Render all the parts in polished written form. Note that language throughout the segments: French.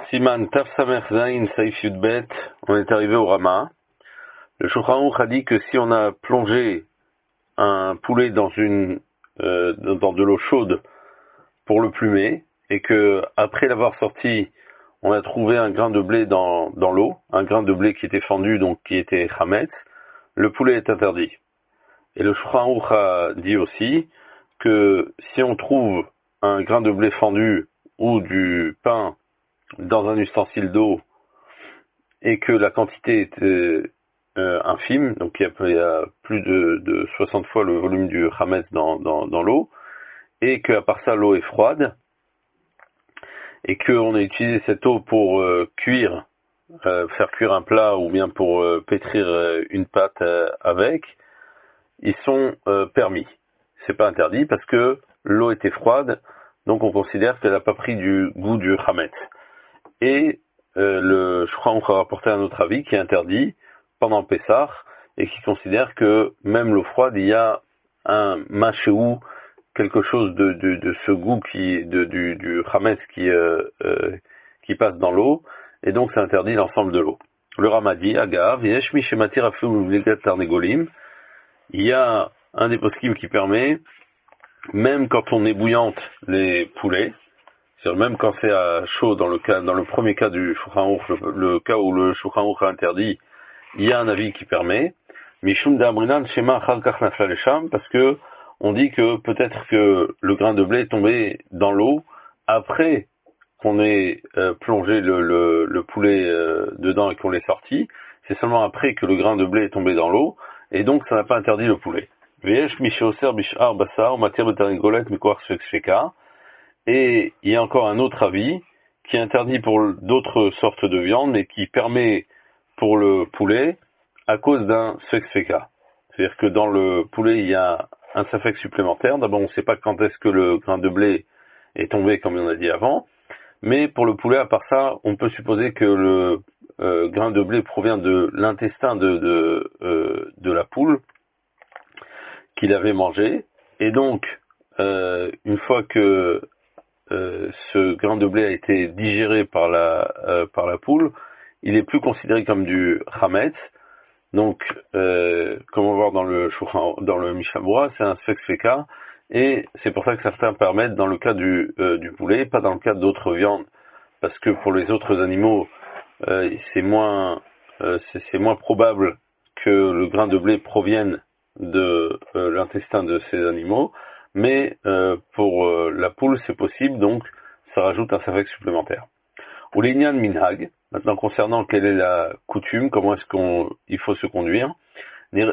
Siman Taf Samer Zain Saif Yudbet, on est arrivé au Rama. Le Shulchan Aruch a dit que si on a plongé un poulet dans de l'eau chaude pour le plumer, et que après l'avoir sorti, on a trouvé un grain de blé dans l'eau, un grain de blé qui était fendu, donc qui était chametz, le poulet est interdit. Et le Shulchan Aruch a dit aussi que si on trouve un grain de blé fendu ou du pain dans un ustensile d'eau et que la quantité est infime, donc il y a plus de 60 fois le volume du chametz dans l'eau, et qu'à part ça l'eau est froide, et qu'on a utilisé cette eau pour faire cuire un plat ou bien pour pétrir une pâte avec, ils sont permis. C'est pas interdit parce que l'eau était froide, donc on considère qu'elle n'a pas pris du goût du chametz. Et le Shulchan Aruch a rapporté un autre avis qui est interdit pendant Pessah et qui considère que même l'eau froide, il y a un machéou, quelque chose de ce goût du chametz qui passe dans l'eau, et donc c'est interdit l'ensemble de l'eau. Le Ramadi, Agav, Yesh mi shematir afilu mivligat tarnegolim, il y a un des poskim qui permet, même quand on ébouillante les poulets, c'est-à-dire même quand c'est à chaud, dans le premier cas du Shulchan Aruch, le cas où le Shulchan Aruch a interdit, il y a un avis qui permet. Mishum d'Amrinan Shema Achar Kach Nafla Lesham, parce que on dit que peut-être que le grain de blé est tombé dans l'eau après qu'on ait plongé le poulet dedans et qu'on l'ait sorti. C'est seulement après que le grain de blé est tombé dans l'eau, et donc ça n'a pas interdit le poulet. Veyesh Misheoser Bishar Basar Matière Betarnigolet Mikoar Sfeksheka. Et il y a encore un autre avis qui interdit pour d'autres sortes de viande, mais qui permet pour le poulet à cause d'un sfek-sfeka. C'est-à-dire que dans le poulet, il y a un safek supplémentaire. D'abord, on ne sait pas quand est-ce que le grain de blé est tombé, comme on a dit avant. Mais pour le poulet, à part ça, on peut supposer que le grain de blé provient de l'intestin de la poule qu'il avait mangé. Et donc, une fois que ce grain de blé a été digéré par la poule, il est plus considéré comme du chametz. Donc, comme on va voir dans le Mishnah Berurah, c'est un sfek-sfeka, et c'est pour ça que certains permettent dans le cas du poulet, pas dans le cas d'autres viandes, parce que pour les autres animaux, c'est moins probable que le grain de blé provienne de l'intestin de ces animaux. Mais pour la poule, c'est possible, donc ça rajoute un safek supplémentaire. Ou l'inyan minhag, maintenant concernant quelle est la coutume, comment est-ce qu'il faut se conduire. Il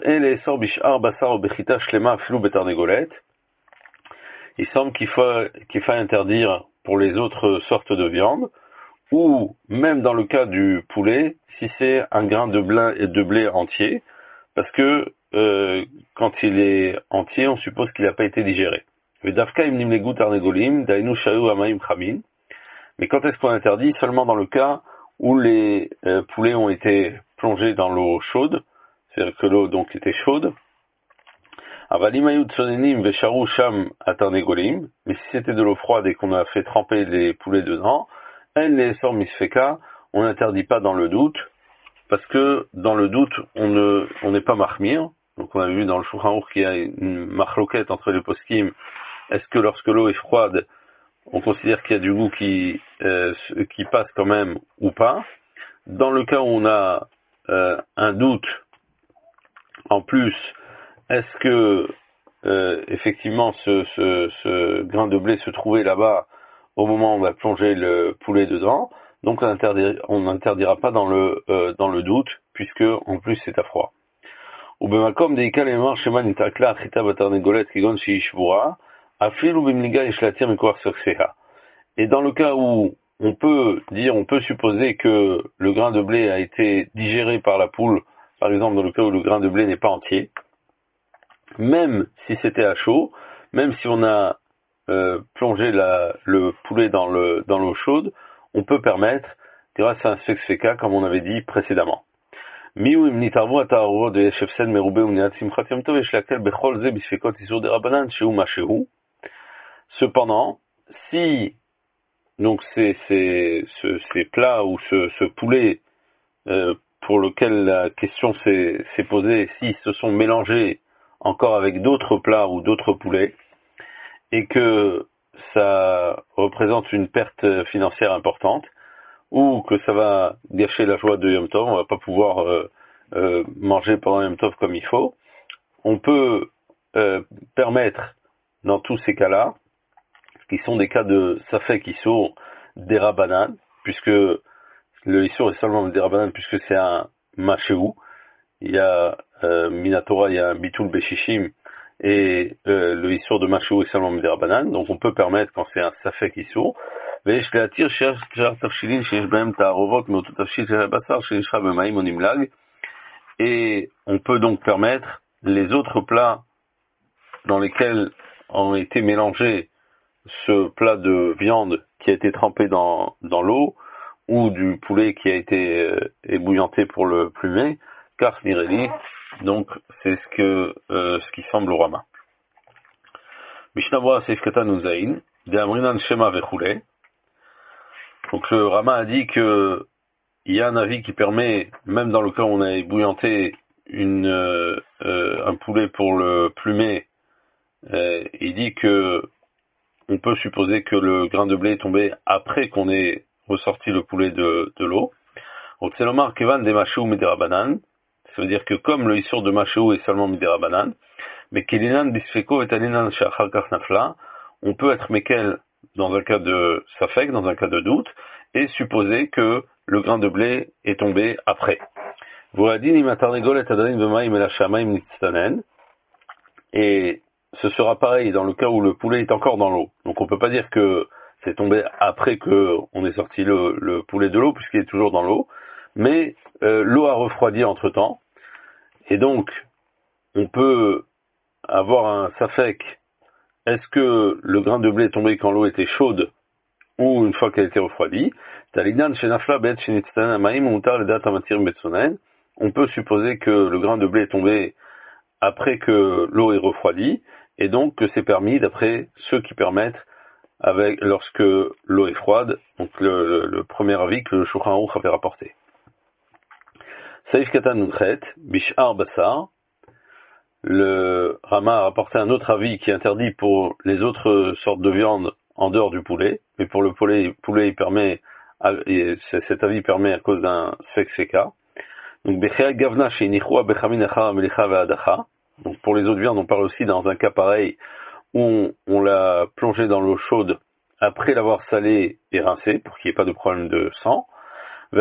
semble qu'il faille interdire pour les autres sortes de viande, ou même dans le cas du poulet, si c'est un grain de blé entier, parce que quand il est entier, on suppose qu'il n'a pas été digéré. Mais quand est-ce qu'on interdit? Seulement dans le cas où les poulets ont été plongés dans l'eau chaude, c'est-à-dire que l'eau donc était chaude. Mais si c'était de l'eau froide et qu'on a fait tremper les poulets dedans, on n'interdit pas dans le doute, parce que dans le doute, on n'est pas mahmir. Donc on a vu dans le Shulchan Aruch qu'il y a une machloket entre les poskim. Est-ce que lorsque l'eau est froide, on considère qu'il y a du goût qui passe quand même ou pas? Dans le cas où on a un doute, en plus, est-ce que effectivement ce grain de blé se trouvait là-bas au moment où on a plongé le poulet dedans? Donc on n'interdira pas dans le doute, puisque en plus c'est à froid. Et dans le cas où on peut supposer que le grain de blé a été digéré par la poule, par exemple dans le cas où le grain de blé n'est pas entier, même si c'était à chaud, même si on a plongé le poulet dans l'eau chaude, on peut permettre, grâce à un sfek-sfeka, comme on avait dit précédemment. Cependant, si donc ces plats ou ce poulet pour lequel la question s'est posée, s'ils se sont mélangés encore avec d'autres plats ou d'autres poulets, et que ça représente une perte financière importante, ou que ça va gâcher la joie de Yom Tov, on va pas pouvoir manger pendant Yom Tov comme il faut, on peut permettre, dans tous ces cas-là, qui sont des cas de Safek Issour d'Erabanan, puisque le Issour est seulement d'Erabanan, puisque c'est un Machéou. Il y a Minatora, il y a un Bitul Beshishim, et le Issour de Machéou est seulement d'Erabanan, donc on peut permettre quand c'est un Safek Issour. Et on peut donc permettre les autres plats dans lesquels ont été mélangés ce plat de viande qui a été trempé dans l'eau, ou du poulet qui a été ébouillanté pour le plumer, car Nireli, donc c'est ce qui semble au Rama. Mishnah Seif Katan Uzain, de Amrinan Shema Vechule. Donc le Rama a dit que il y a un avis qui permet, même dans le cas où on a ébouillanté un poulet pour le plumer, il dit que on peut supposer que le grain de blé est tombé après qu'on ait ressorti le poulet de l'eau. Otselomar Kevan de Machéou Miderabanan, ça veut dire que comme le Issour de Machéou est seulement Miderabanan, mais Kelinan Bisfeko et Alinan Shachar Nafla, on peut être Mekel dans un cas de Safek, dans un cas de doute, et supposer que le grain de blé est tombé après. Et ce sera pareil dans le cas où le poulet est encore dans l'eau. Donc on peut pas dire que c'est tombé après que on ait sorti le poulet de l'eau, puisqu'il est toujours dans l'eau. Mais l'eau a refroidi entre temps. Et donc, on peut avoir un safek. Est-ce que le grain de blé est tombé quand l'eau était chaude ou une fois qu'elle était refroidie? On peut supposer que le grain de blé est tombé après que l'eau est refroidie, et donc que c'est permis d'après ceux qui permettent lorsque l'eau est froide, donc le premier avis que le Shulchan Aruch avait rapporté. Saïf Katan Nunchet, Bishar Basar, le Rama a rapporté un autre avis qui interdit pour les autres sortes de viande en dehors du poulet, mais pour le poulet il permet, cet avis permet à cause d'un Sfek Seka. Donc Gavna Bechamin Ve'adacha. Donc pour les autres viandes, on parle aussi dans un cas pareil où on l'a plongé dans l'eau chaude après l'avoir salé et rincé pour qu'il n'y ait pas de problème de sang. Et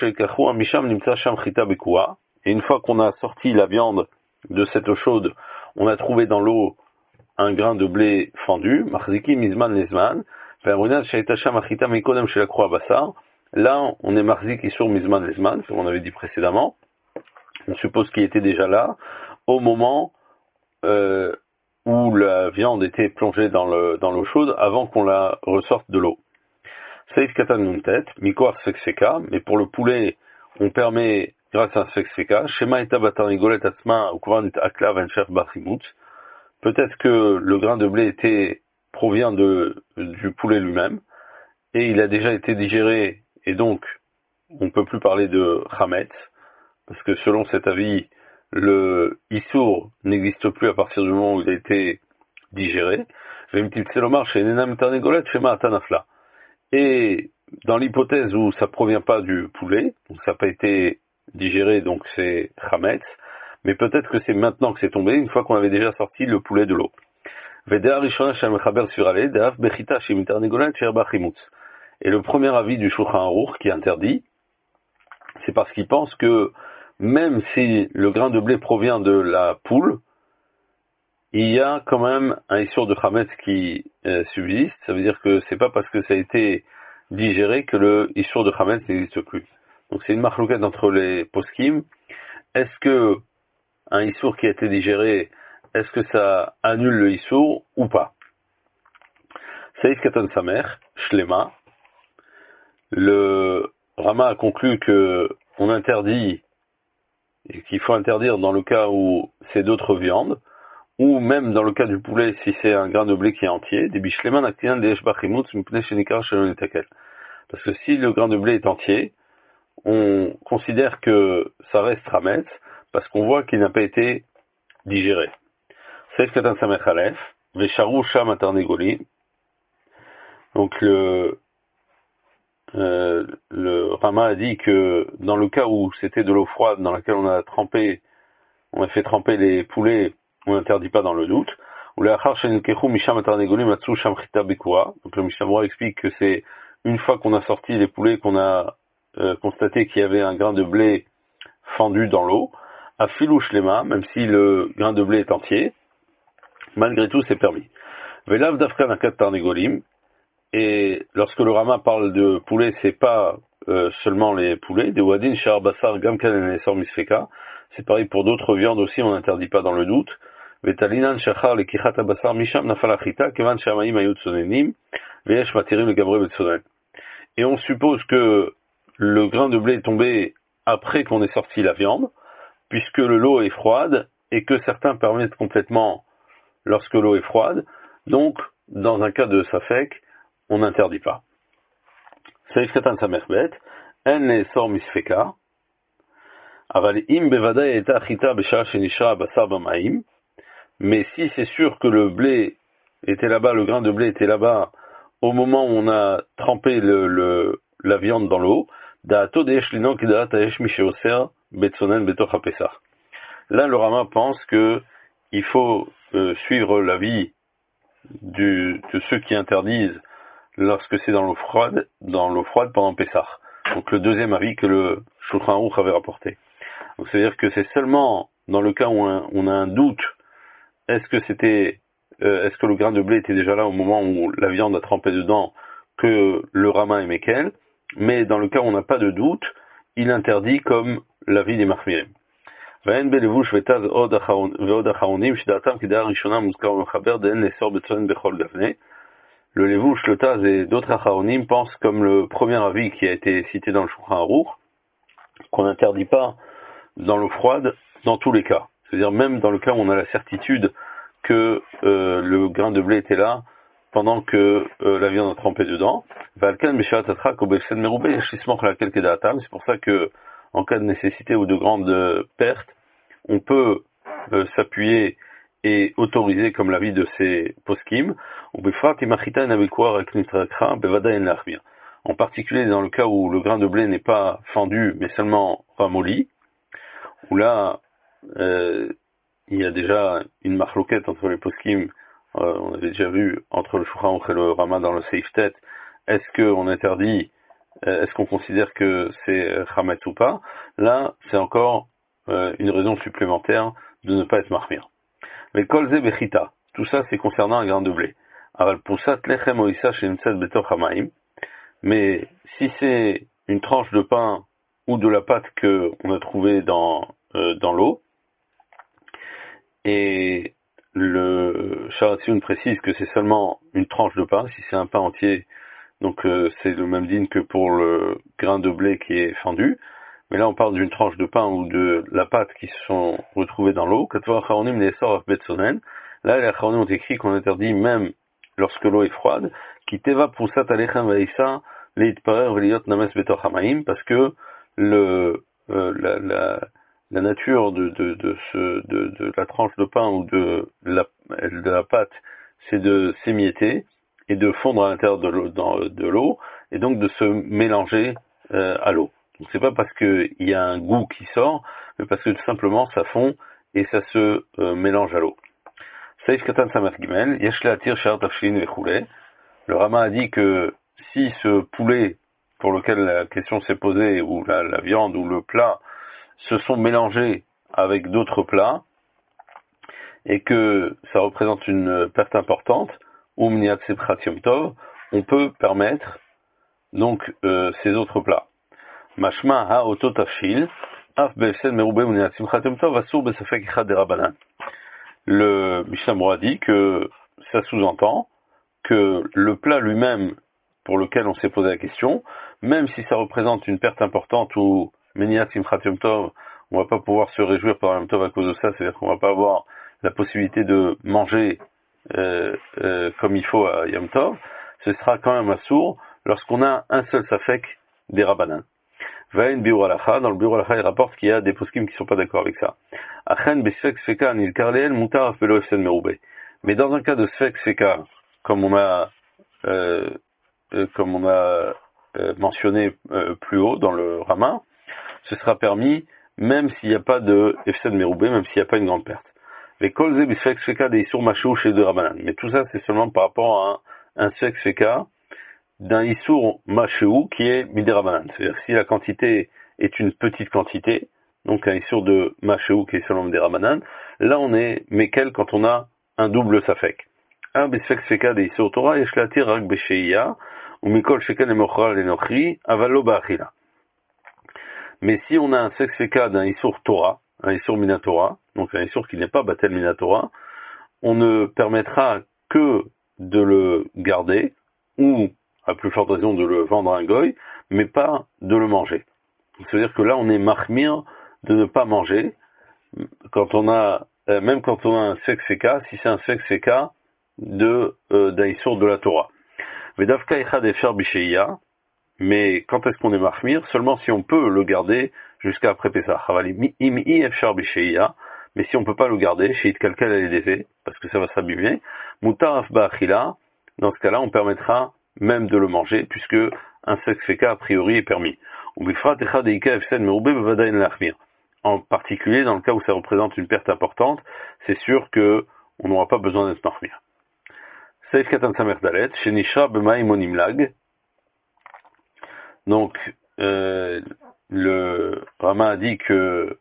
une fois qu'on a sorti la viande de cette eau chaude, on a trouvé dans l'eau un grain de blé fendu, marziki mizman lesman, là on est marziki sur mizman lesman, comme on avait dit précédemment. On suppose qu'il était déjà là au moment où la viande était plongée dans l'eau chaude avant qu'on la ressorte de l'eau. Saïf Katan Nuntet, Mikoar Sfekseka, mais pour le poulet, on permet, grâce à un Sfekseka, Shema Eta Batanigolet Atzma, Ukvan Akla Venchef Bachimut. Peut-être que le grain de blé provient du poulet lui-même, et il a déjà été digéré, et donc, on ne peut plus parler de Chametz, parce que selon cet avis, le Issour n'existe plus à partir du moment où il a été digéré. Et dans l'hypothèse où ça provient pas du poulet, donc ça n'a pas été digéré, donc c'est Chametz, mais peut-être que c'est maintenant que c'est tombé, une fois qu'on avait déjà sorti le poulet de l'eau. Et le premier avis du Shulchan Aruch qui interdit, c'est parce qu'il pense que même si le grain de blé provient de la poule, il y a quand même un issour de Chametz qui subsiste. Ça veut dire que c'est pas parce que ça a été digéré que le issour de Chametz n'existe plus. Donc c'est une marloquette entre les poskim. Est-ce que un issour qui a été digéré, est-ce que ça annule le issour ou pas? Saïf Katan Samer, Shlema. Le Rama a conclu que on interdit, et qu'il faut interdire dans le cas où c'est d'autres viandes, ou même dans le cas du poulet si c'est un grain de blé qui est entier, des bishleman actinan des eshbachimut mipnei shenikar shelon netakel. Parce que si le grain de blé est entier, on considère que ça reste Hametz, parce qu'on voit qu'il n'a pas été digéré. Seif Katan Samech Aleph, Vesharu Sham Atarnegoli. Donc le Rama a dit que dans le cas où c'était de l'eau froide dans laquelle on a fait tremper les poulets, on n'interdit pas dans le doute. Donc le Mishnah explique que c'est une fois qu'on a sorti les poulets qu'on a constaté qu'il y avait un grain de blé fendu dans l'eau, à filouche lema, même si le grain de blé est entier, malgré tout c'est permis. Velav dafka nakat tarnegolim. Et lorsque le Rama parle de poulet, c'est pas seulement les poulets. De wadin shar basar gamkan enesor misfeka. C'est pareil pour d'autres viandes aussi, on n'interdit pas dans le doute. Vetalinan shachar le kichat basar misham nafalachita kevan shamaim ayut sonenim veyesh matirim le gabre betsonen. Et on suppose que le grain de blé est tombé après qu'on ait sorti la viande, puisque l'eau est froide et que certains permettent complètement lorsque l'eau est froide. Donc, dans un cas de safek, on n'interdit pas. Saif Katan Samerbet, En Nesor Misfeka, Aval Im Bevada Eta Chita Besha Shenisha Basar Bamaim, mais si c'est sûr que le blé était là-bas, le grain de blé était là-bas, au moment où on a trempé la viande dans l'eau, Da'ato Deesh Lino Kidaat Aesh Misheoser Betsonen Betoch HaPesach. Là, le Rama pense que il faut suivre l'avis de ceux qui interdisent lorsque c'est dans l'eau froide pendant Pessah. Donc le deuxième avis que le Shulchan Aruch avait rapporté. Donc c'est-à-dire que c'est seulement dans le cas où on a un doute, est-ce que le grain de blé était déjà là au moment où la viande a trempé dedans, que le Rama est Mekel, mais dans le cas où on n'a pas de doute, il interdit comme l'avis des Marmirim. ואין בלבוש ותז ועוד אחרונים שדעתם כדעה ראשונה מוזכר ומחבר דהן לאסור בצונן בכל גבנה. Le Levouche, le Taz et d'autres Acharonim pensent comme le premier avis qui a été cité dans le Shulchan Aruch, qu'on n'interdit pas dans l'eau froide dans tous les cas. C'est-à-dire même dans le cas où on a la certitude que le grain de blé était là pendant que la viande a trempé dedans. C'est pour ça que en cas de nécessité ou de grande perte, on peut s'appuyer et autoriser comme l'avis de ces poskim, en particulier dans le cas où le grain de blé n'est pas fendu mais seulement ramolli, où là il y a déjà une marloquette entre les poskim, on avait déjà vu entre le Shulchan Aruch et le Rama dans le Seif Tet, est-ce qu'on interdit, est-ce qu'on considère que c'est chametz ou pas? Là c'est encore une raison supplémentaire de ne pas être marmir. Mais kolze bechita, tout ça c'est concernant un grain de blé. Aval poussat lechem oissa shenimtzet betoch hamaim. Mais si c'est une tranche de pain ou de la pâte que on a trouvée dans l'eau, et le Sharatzion précise que c'est seulement une tranche de pain, si c'est un pain entier, donc c'est le même digne que pour le grain de blé qui est fendu. Mais là, on parle d'une tranche de pain ou de la pâte qui se sont retrouvées dans l'eau. Là, les Acharonim ont écrit qu'on interdit même lorsque l'eau est froide, parce que la nature de la tranche de pain ou de la pâte, c'est de s'émietter et de fondre à l'intérieur de l'eau, et donc de se mélanger à l'eau. Donc c'est pas parce qu'il y a un goût qui sort, mais parce que tout simplement ça fond et ça se mélange à l'eau. Saif Katan Samat Gimel, Yesh Le'atir She'ar Tafshin Vechule. Le Rama a dit que si ce poulet pour lequel la question s'est posée, ou la viande ou le plat, se sont mélangés avec d'autres plats, et que ça représente une perte importante, ou Mniat Sepchat Yom Tov, on peut permettre donc ces autres plats. Mashma ha oto tafshil, af befsed merube Mniat Simchat Yom Tov, asur besafek ichad derabanan. Le Mishnah Moura dit que ça sous-entend que le plat lui-même pour lequel on s'est posé la question, même si ça représente une perte importante ou Meniat Simchat Yom Tov, on va pas pouvoir se réjouir pendant Yom Tov à cause de ça, c'est-à-dire qu'on va pas avoir la possibilité de manger comme il faut à Yom Tov, ce sera quand même assourd lorsqu'on a un seul safek des Rabbanan. Vaïn biur halacha, dans le biur halacha, il rapporte qu'il y a des poskim qui sont pas d'accord avec ça. Achen besfek sfeka nil karleel mutar af belo efsen meroube. Mais dans un cas de sfek sfeka, comme on a mentionné plus haut dans le Rama, ce sera permis même s'il n'y a pas de efsen meroube, même s'il n'y a pas une grande perte. Les kolze besfek sfeka des isur machou chez deux Rabbanan. Mais tout ça, c'est seulement par rapport à un sfek sfeka d'un isur machou qui est midérabanan. C'est-à-dire si la quantité est une petite quantité, donc un isur de machou qui est seulement midérabanan, là on est mekel quand on a un double safek. Un besfek sfeka des isur Torah, yeshlatir rak besheiya, ou mikol shekel emochra lenochri, avalo ba'achila. Mais si on a un sfek sfeka d'un isur Torah, un isur minatora, donc un isur qui n'est pas batel minatora, on ne permettra que de le garder, ou à plus forte raison de le vendre à un goy, mais pas de le manger. C'est-à-dire que là, on est mahmir de ne pas manger, quand on a, même quand on a un sfek seka, si c'est un sfek seka d'un isur de la Torah. Vedavka echad efshar bisheiya, mais quand est-ce qu'on est mahmir? Seulement si on peut le garder jusqu'à après Pessah. Imi efshar bisheiya, mais si on peut pas le garder, sheit kalkel al parce que ça va s'abîmer, mutar af ba'achila, dans ce cas-là, on permettra même de le manger, puisque un sfek sfeka a priori est permis. En particulier, dans le cas où ça représente une perte importante, c'est sûr que on n'aura pas besoin d'être mahmir. Seif katan samer dalet, shenishra b'maim onimlag. Donc, le Rama a dit que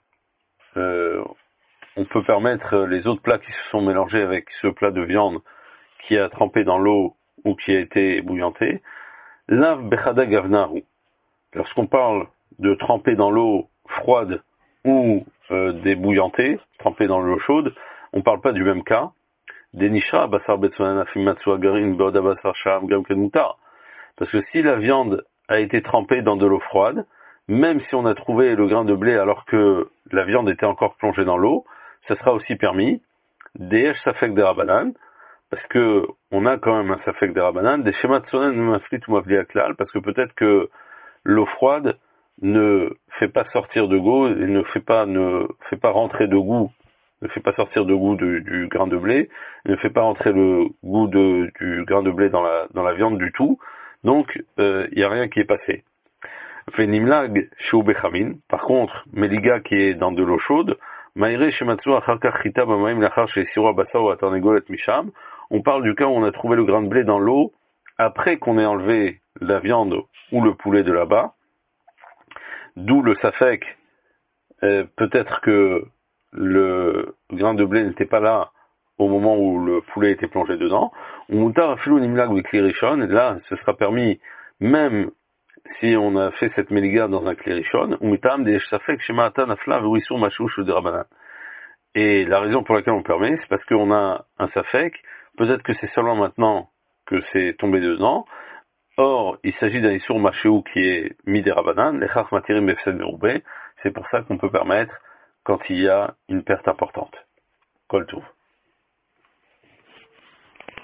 on peut permettre les autres plats qui se sont mélangés avec ce plat de viande qui a trempé dans l'eau ou qui a été bouillanté. Lav bechada gavnahu. Lorsqu'on parle de tremper dans l'eau froide ou débouillanter, tremper dans l'eau chaude, on ne parle pas du même cas. Denishra basar betsunan afim matsu agarin beoda basar sham gam ken mutar. Parce que si la viande a été trempée dans de l'eau froide, même si on a trouvé le grain de blé alors que la viande était encore plongée dans l'eau, ça sera aussi permis. Deesh safek de Rabbanan, parce que on a quand même un safek de Rabbanan, des schémas de sonnen maflit ou mafli aklal, parce que peut-être que l'eau froide ne fait pas sortir de goût, et ne fait pas rentrer de goût, ne fait pas sortir de goût du grain de blé, ne fait pas rentrer le goût du grain de blé dans la viande du tout, donc il n'y a rien qui est passé. Venimlag shou bechamin, par contre, meliga qui est dans de l'eau chaude, maïre shematsu achar kach chita b'maim lachar she'sira basa ou atarnegolet misham, on parle du cas où on a trouvé le grain de blé dans l'eau après qu'on ait enlevé la viande ou le poulet de là-bas, d'où le safek, peut-être que le grain de blé n'était pas là au moment où le poulet était plongé dedans, et là ce sera permis même si on a fait cette méliga dans un klérishon, et la raison pour laquelle on permet, c'est parce qu'on a un safek, peut-être que c'est seulement maintenant que c'est tombé dedans. Or, il s'agit d'un isur machéou qui est midérabanan, lechach matirim befsed meroubé, c'est pour ça qu'on peut permettre quand il y a une perte importante. Kol touv.